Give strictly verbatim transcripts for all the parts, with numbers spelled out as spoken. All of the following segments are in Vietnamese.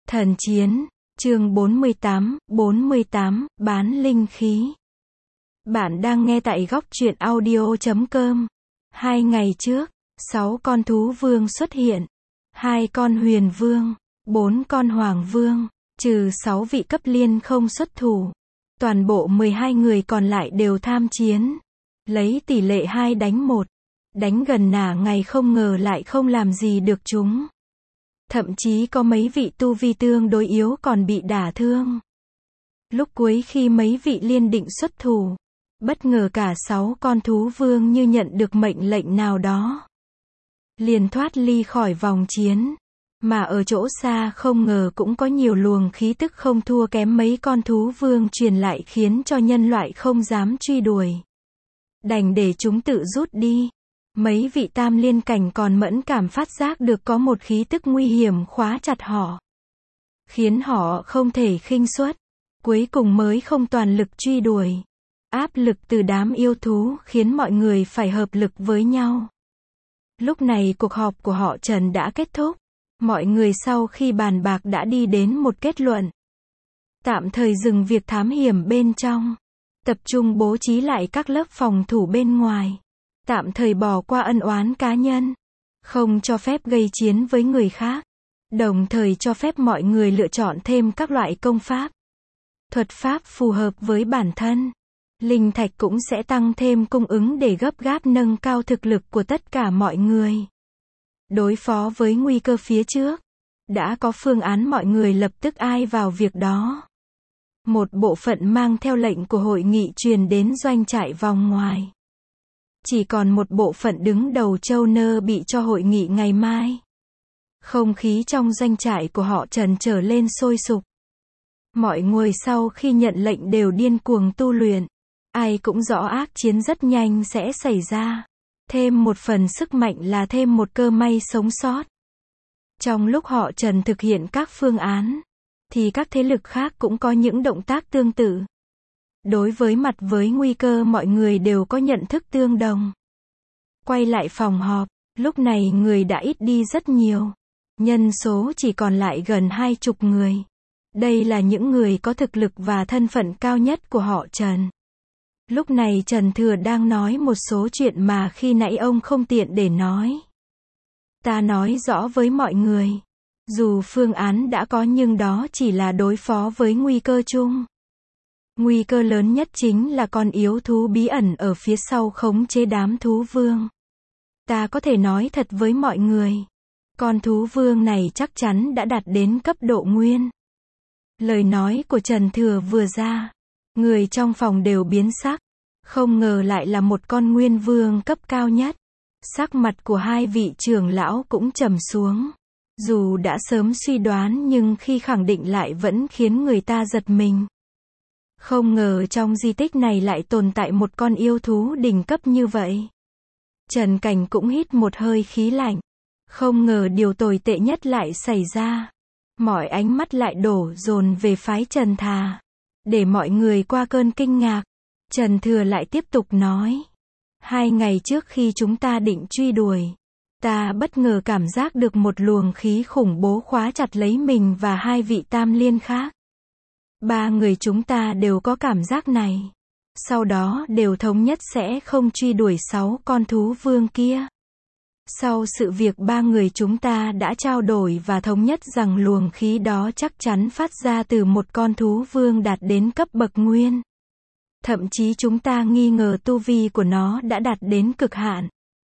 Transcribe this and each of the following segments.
Thần chiến, chương bốn mươi tám, bốn mươi tám, bán linh khí. Bạn đang nghe tại góc truyện audio chấm com. Hai ngày trước, sáu con thú vương xuất hiện. Hai con huyền vương, bốn con hoàng vương, trừ sáu vị cấp liên không xuất thủ. Toàn bộ mười hai người còn lại đều tham chiến. Lấy tỷ lệ hai đánh một. Đánh gần nửa ngày không ngờ lại không làm gì được chúng. Thậm chí có mấy vị tu vi tương đối yếu còn bị đả thương. Lúc cuối khi mấy vị liên định xuất thủ, bất ngờ cả sáu con thú vương như nhận được mệnh lệnh nào đó. Liền thoát ly khỏi vòng chiến. Mà ở chỗ xa không ngờ cũng có nhiều luồng khí tức không thua kém mấy con thú vương truyền lại khiến cho nhân loại không dám truy đuổi. Đành để chúng tự rút đi. Mấy vị tam liên cảnh còn mẫn cảm phát giác được có một khí tức nguy hiểm khóa chặt họ. Khiến họ không thể khinh suất. Cuối cùng mới không toàn lực truy đuổi. Áp lực từ đám yêu thú khiến mọi người phải hợp lực với nhau. Lúc này cuộc họp của họ Trần đã kết thúc. Mọi người sau khi bàn bạc đã đi đến một kết luận. Tạm thời dừng việc thám hiểm bên trong. Tập trung bố trí lại các lớp phòng thủ bên ngoài. Tạm thời bỏ qua ân oán cá nhân. Không cho phép gây chiến với người khác. Đồng thời cho phép mọi người lựa chọn thêm các loại công pháp. Thuật pháp phù hợp với bản thân. Linh thạch cũng sẽ tăng thêm cung ứng để gấp gáp nâng cao thực lực của tất cả mọi người. Đối phó với nguy cơ phía trước. Đã có phương án mọi người lập tức ai vào việc đó. Một bộ phận mang theo lệnh của hội nghị truyền đến doanh trại vòng ngoài. Chỉ còn một bộ phận đứng đầu châu nơ bị cho hội nghị ngày mai. Không khí trong doanh trại của họ Trần trở lên sôi sục. Mọi người sau khi nhận lệnh đều điên cuồng tu luyện. Ai cũng rõ ác chiến rất nhanh sẽ xảy ra. Thêm một phần sức mạnh là thêm một cơ may sống sót. Trong lúc họ Trần thực hiện các phương án, thì các thế lực khác cũng có những động tác tương tự. Đối với mặt với nguy cơ mọi người đều có nhận thức tương đồng. Quay lại phòng họp, lúc này người đã ít đi rất nhiều. Nhân số chỉ còn lại gần hai chục người. Đây là những người có thực lực và thân phận cao nhất của họ Trần. Lúc này Trần Thừa đang nói một số chuyện mà khi nãy ông không tiện để nói. Ta nói rõ với mọi người. Dù phương án đã có nhưng đó chỉ là đối phó với nguy cơ chung. Nguy cơ lớn nhất chính là con yếu thú bí ẩn ở phía sau khống chế đám thú vương. Ta có thể nói thật với mọi người. Con thú vương này chắc chắn đã đạt đến cấp độ nguyên. Lời nói của Trần Thừa vừa ra. Người trong phòng đều biến sắc. Không ngờ lại là một con nguyên vương cấp cao nhất. Sắc mặt của hai vị trưởng lão cũng trầm xuống. Dù đã sớm suy đoán nhưng khi khẳng định lại vẫn khiến người ta giật mình. Không ngờ trong di tích này lại tồn tại một con yêu thú đỉnh cấp như vậy. Trần Cảnh cũng hít một hơi khí lạnh. Không ngờ điều tồi tệ nhất lại xảy ra. Mọi ánh mắt lại đổ dồn về phái Trần Thà. Để mọi người qua cơn kinh ngạc. Trần Thừa lại tiếp tục nói. Hai ngày trước khi chúng ta định truy đuổi. Ta bất ngờ cảm giác được một luồng khí khủng bố khóa chặt lấy mình và hai vị tam liên khác. Ba người chúng ta đều có cảm giác này. Sau đó đều thống nhất sẽ không truy đuổi sáu con thú vương kia. Sau sự việc ba người chúng ta đã trao đổi và thống nhất rằng luồng khí đó chắc chắn phát ra từ một con thú vương đạt đến cấp bậc nguyên. Thậm chí chúng ta nghi ngờ tu vi của nó đã đạt đến cực hạn.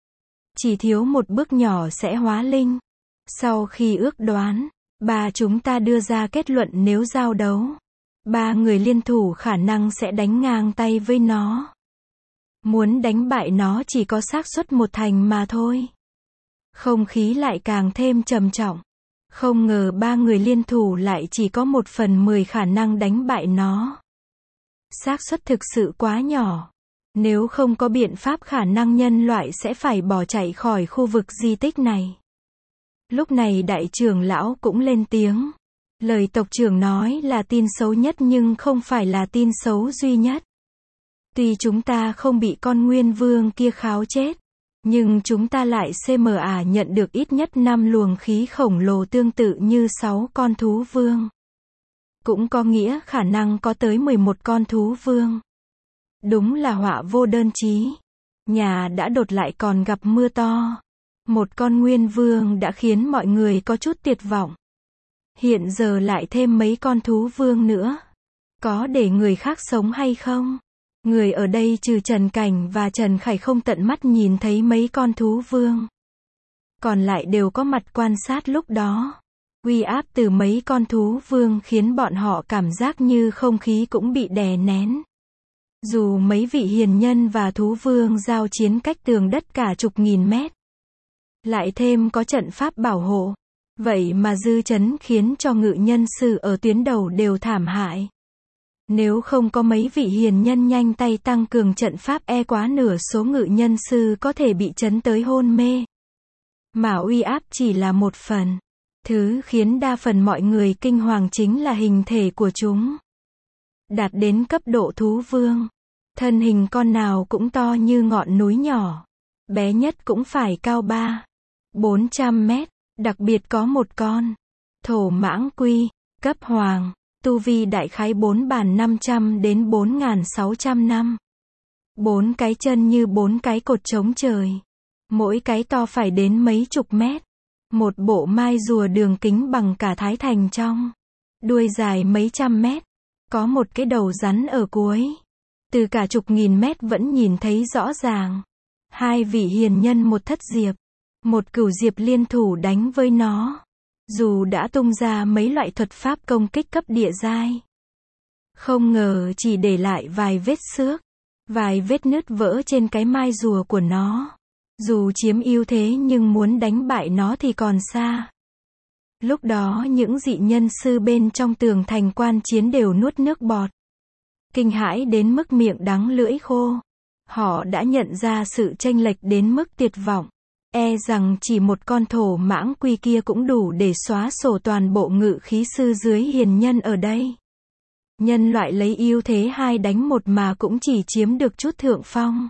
Chỉ thiếu một bước nhỏ sẽ hóa linh. Sau khi ước đoán, ba chúng ta đưa ra kết luận nếu giao đấu. Ba người liên thủ khả năng sẽ đánh ngang tay với nó. Muốn đánh bại nó chỉ có xác suất một thành mà thôi. Không khí lại càng thêm trầm trọng. Không ngờ ba người liên thủ lại chỉ có một phần mười khả năng đánh bại nó. Xác suất thực sự quá nhỏ. Nếu không có biện pháp khả năng nhân loại sẽ phải bỏ chạy khỏi khu vực di tích này. Lúc này đại trưởng lão cũng lên tiếng. Lời tộc trưởng nói là tin xấu nhất nhưng không phải là tin xấu duy nhất. Tuy chúng ta không bị con nguyên vương kia kháo chết. Nhưng chúng ta lại xê em a nhận được ít nhất năm luồng khí khổng lồ tương tự như sáu con thú vương. Cũng có nghĩa khả năng có tới mười một con thú vương. Đúng là họa vô đơn chí. Nhà đã đột lại còn gặp mưa to. Một con nguyên vương đã khiến mọi người có chút tuyệt vọng. Hiện giờ lại thêm mấy con thú vương nữa. Có để người khác sống hay không? Người ở đây trừ Trần Cảnh và Trần Khải không tận mắt nhìn thấy mấy con thú vương. Còn lại đều có mặt quan sát lúc đó. Uy áp từ mấy con thú vương khiến bọn họ cảm giác như không khí cũng bị đè nén. Dù mấy vị hiền nhân và thú vương giao chiến cách tường đất cả chục nghìn mét. Lại thêm có trận pháp bảo hộ. Vậy mà dư chấn khiến cho ngự nhân sư ở tuyến đầu đều thảm hại. Nếu không có mấy vị hiền nhân nhanh tay tăng cường trận pháp e quá nửa số ngự nhân sư có thể bị chấn tới hôn mê. Mà uy áp chỉ là một phần. Thứ khiến đa phần mọi người kinh hoàng chính là hình thể của chúng. Đạt đến cấp độ thú vương. Thân hình con nào cũng to như ngọn núi nhỏ. Bé nhất cũng phải cao ba, bốn trăm mét. Đặc biệt có một con. Thổ mãng quy, cấp hoàng. Tu vi đại khái bốn bàn năm trăm đến bốn nghìn sáu trăm năm. Bốn cái chân như bốn cái cột trống trời. Mỗi cái to phải đến mấy chục mét. Một bộ mai rùa đường kính bằng cả Thái Thành trong. Đuôi dài mấy trăm mét. Có một cái đầu rắn ở cuối. Từ cả chục nghìn mét vẫn nhìn thấy rõ ràng. Hai vị hiền nhân một thất diệp. Một cửu diệp liên thủ đánh với nó. Dù đã tung ra mấy loại thuật pháp công kích cấp địa giai. Không ngờ chỉ để lại vài vết xước. Vài vết nứt vỡ trên cái mai rùa của nó. Dù chiếm ưu thế nhưng muốn đánh bại nó thì còn xa. Lúc đó những dị nhân sư bên trong tường thành quan chiến đều nuốt nước bọt. Kinh hãi đến mức miệng đắng lưỡi khô. Họ đã nhận ra sự chênh lệch đến mức tuyệt vọng. E rằng chỉ một con thổ mãng quy kia cũng đủ để xóa sổ toàn bộ ngự khí sư dưới hiền nhân ở đây. Nhân loại lấy ưu thế hai đánh một mà cũng chỉ chiếm được chút thượng phong.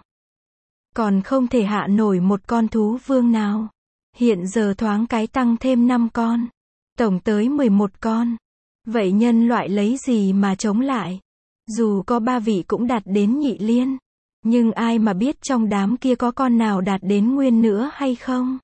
Còn không thể hạ nổi một con thú vương nào. Hiện giờ thoáng cái tăng thêm năm con. Tổng tới mười một con. Vậy nhân loại lấy gì mà chống lại? Dù có ba vị cũng đạt đến nhị liên. Nhưng ai mà biết trong đám kia có con nào đạt đến nguyên nữa hay không?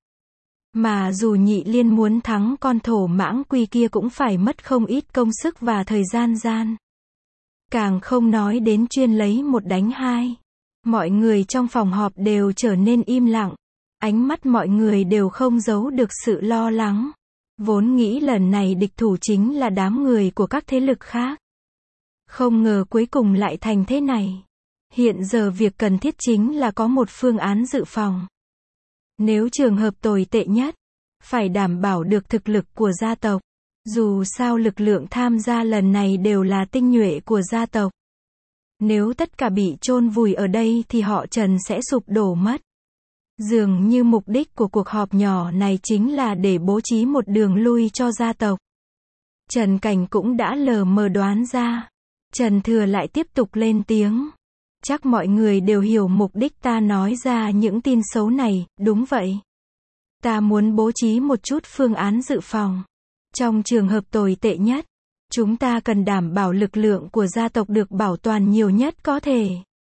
Mà dù nhị liên muốn thắng con thổ mãng quy kia cũng phải mất không ít công sức và thời gian gian. Càng không nói đến chuyên lấy một đánh hai. Mọi người trong phòng họp đều trở nên im lặng. Ánh mắt mọi người đều không giấu được sự lo lắng. Vốn nghĩ lần này địch thủ chính là đám người của các thế lực khác. Không ngờ cuối cùng lại thành thế này. Hiện giờ việc cần thiết chính là có một phương án dự phòng. Nếu trường hợp tồi tệ nhất, phải đảm bảo được thực lực của gia tộc. Dù sao lực lượng tham gia lần này đều là tinh nhuệ của gia tộc. Nếu tất cả bị chôn vùi ở đây thì họ Trần sẽ sụp đổ mất. Dường như mục đích của cuộc họp nhỏ này chính là để bố trí một đường lui cho gia tộc. Trần Cảnh cũng đã lờ mờ đoán ra. Trần Thừa lại tiếp tục lên tiếng. Chắc mọi người đều hiểu mục đích ta nói ra những tin xấu này, đúng vậy. Ta muốn bố trí một chút phương án dự phòng. Trong trường hợp tồi tệ nhất, chúng ta cần đảm bảo lực lượng của gia tộc được bảo toàn nhiều nhất có thể.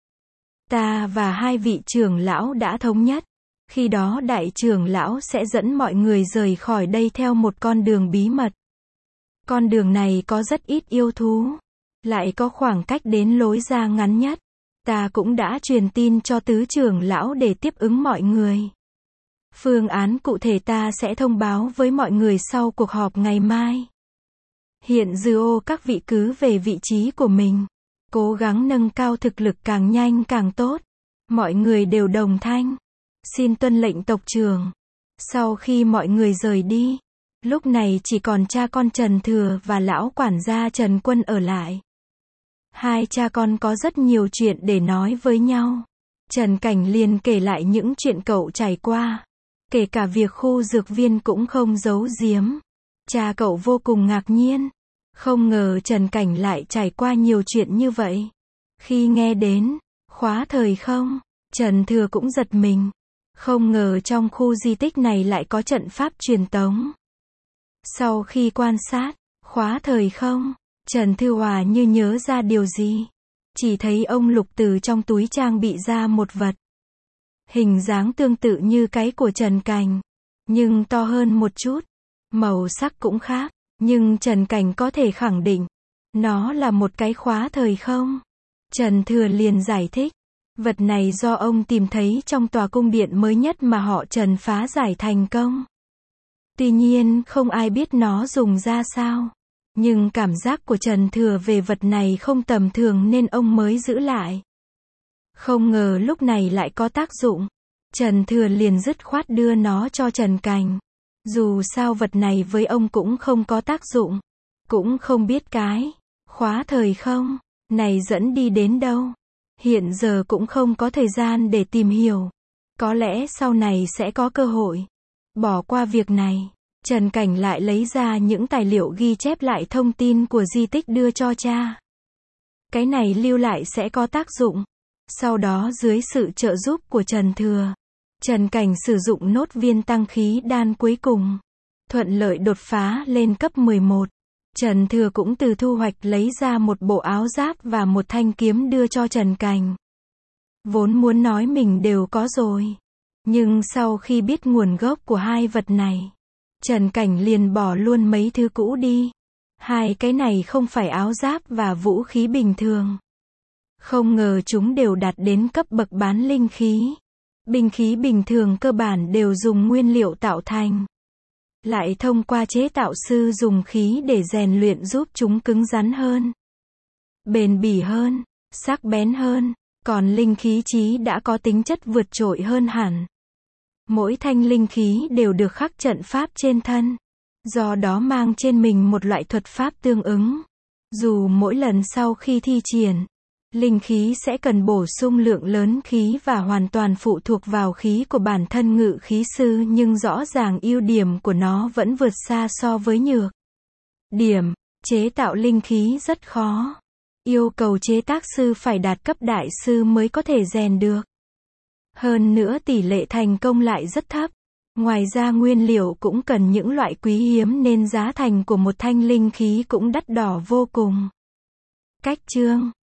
Ta và hai vị trưởng lão đã thống nhất. Khi đó đại trưởng lão sẽ dẫn mọi người rời khỏi đây theo một con đường bí mật. Con đường này có rất ít yêu thú. Lại có khoảng cách đến lối ra ngắn nhất. Ta cũng đã truyền tin cho tứ trưởng lão để tiếp ứng mọi người. Phương án cụ thể ta sẽ thông báo với mọi người sau cuộc họp ngày mai. Hiện dư ô các vị cứ về vị trí của mình. Cố gắng nâng cao thực lực càng nhanh càng tốt. Mọi người đều đồng thanh. Xin tuân lệnh tộc trưởng. Sau khi mọi người rời đi, lúc này chỉ còn cha con Trần Thừa và lão quản gia Trần Quân ở lại. Hai cha con có rất nhiều chuyện để nói với nhau. Trần Cảnh liền kể lại những chuyện cậu trải qua. Kể cả việc khu dược viên cũng không giấu giếm. Cha cậu vô cùng ngạc nhiên. Không ngờ Trần Cảnh lại trải qua nhiều chuyện như vậy. Khi nghe đến khóa thời không, Trần Thừa cũng giật mình. Không ngờ trong khu di tích này lại có trận pháp truyền tống. Sau khi quan sát, khóa thời không, Trần Thư Hòa như nhớ ra điều gì. Chỉ thấy ông lục từ trong túi trang bị ra một vật. Hình dáng tương tự như cái của Trần Cảnh, nhưng to hơn một chút. Màu sắc cũng khác, nhưng Trần Cảnh có thể khẳng định, nó là một cái khóa thời không. Trần Thừa liền giải thích, vật này do ông tìm thấy trong tòa cung điện mới nhất mà họ Trần phá giải thành công. Tuy nhiên không ai biết nó dùng ra sao. Nhưng cảm giác của Trần Thừa về vật này không tầm thường nên ông mới giữ lại. Không ngờ lúc này lại có tác dụng. Trần Thừa liền dứt khoát đưa nó cho Trần Cảnh. Dù sao vật này với ông cũng không có tác dụng. Cũng không biết cái khóa thời không này dẫn đi đến đâu. Hiện giờ cũng không có thời gian để tìm hiểu. Có lẽ sau này sẽ có cơ hội. Bỏ qua việc này, Trần Cảnh lại lấy ra những tài liệu ghi chép lại thông tin của di tích đưa cho cha. Cái này lưu lại sẽ có tác dụng. Sau đó dưới sự trợ giúp của Trần Thừa, Trần Cảnh sử dụng nốt viên tăng khí đan cuối cùng. Thuận lợi đột phá lên cấp mười một. Trần Thừa cũng từ thu hoạch lấy ra một bộ áo giáp và một thanh kiếm đưa cho Trần Cảnh. Vốn muốn nói mình đều có rồi. Nhưng sau khi biết nguồn gốc của hai vật này, Trần Cảnh liền bỏ luôn mấy thứ cũ đi. Hai cái này không phải áo giáp và vũ khí bình thường. Không ngờ chúng đều đạt đến cấp bậc bán linh khí. Binh khí bình thường cơ bản đều dùng nguyên liệu tạo thành. Lại thông qua chế tạo sư dùng khí để rèn luyện giúp chúng cứng rắn hơn, bền bỉ hơn, sắc bén hơn. Còn linh khí chí đã có tính chất vượt trội hơn hẳn. Mỗi thanh linh khí đều được khắc trận pháp trên thân. Do đó mang trên mình một loại thuật pháp tương ứng. Dù mỗi lần sau khi thi triển, linh khí sẽ cần bổ sung lượng lớn khí và hoàn toàn phụ thuộc vào khí của bản thân ngự khí sư, nhưng rõ ràng ưu điểm của nó vẫn vượt xa so với nhược điểm. Chế tạo linh khí rất khó. Yêu cầu chế tác sư phải đạt cấp đại sư mới có thể rèn được. Hơn nữa tỷ lệ thành công lại rất thấp. Ngoài ra nguyên liệu cũng cần những loại quý hiếm nên giá thành của một thanh linh khí cũng đắt đỏ vô cùng. Cách chương